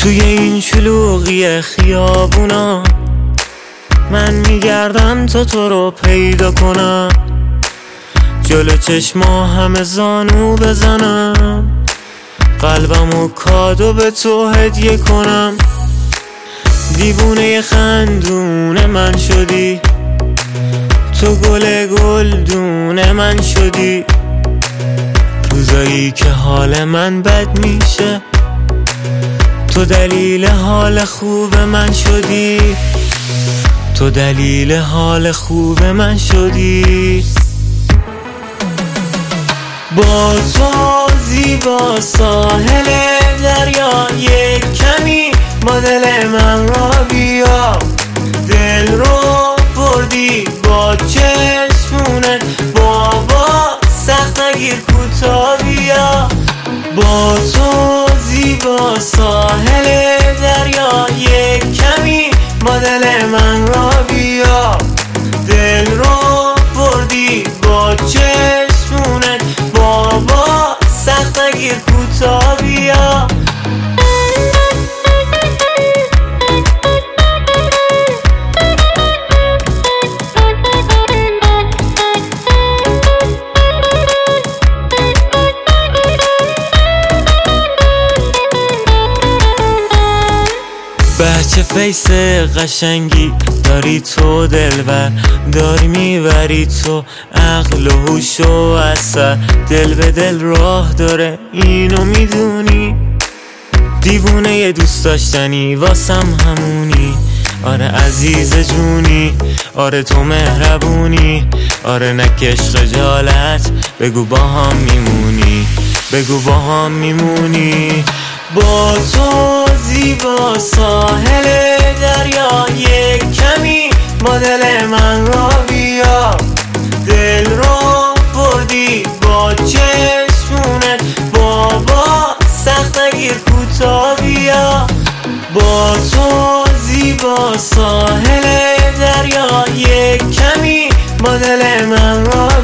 توی این شلوغی خیابونا من میگردم تا تو رو پیدا کنم، جلو چشما همه زانو بزنم، قلبمو کادو به تو هدیه کنم. دیوونه خندون من شدی، تو گل گلدون من شدی، روزایی که حال من بد میشه تو دلیل حال خوب من شدی، تو دلیل حال خوب من شدی. با تو زیبا ساحل دریا یک کمی با دل من را بیا، دل رو بردی با چشمونت بابا، سخت نگیر کوتا بیا. با تو زیبا ساحل دریا یک کمی با دل من را بیا، دل رو بردی با چشمونت بابا، سخت نگیر کوتا بیا. بچه فیس قشنگی داری تو دلبر، داری میبری تو عقل و هوش و اثر، دل به دل راه داره اینو میدونی، دیوونه دوست داشتنی واسم همونی. آره عزیز جونی، آره تو مهربونی، آره نکش خجالت، بگو با هم میمونی، بگو با هم میمونی. با تو زیبا ساحل دریا یک کمی با دل من را بیا، دل رو بردی با چشمونت بابا، سخت نگیر کوتا بیا. با تو زیبا ساحل دریا یک کمی با دل من را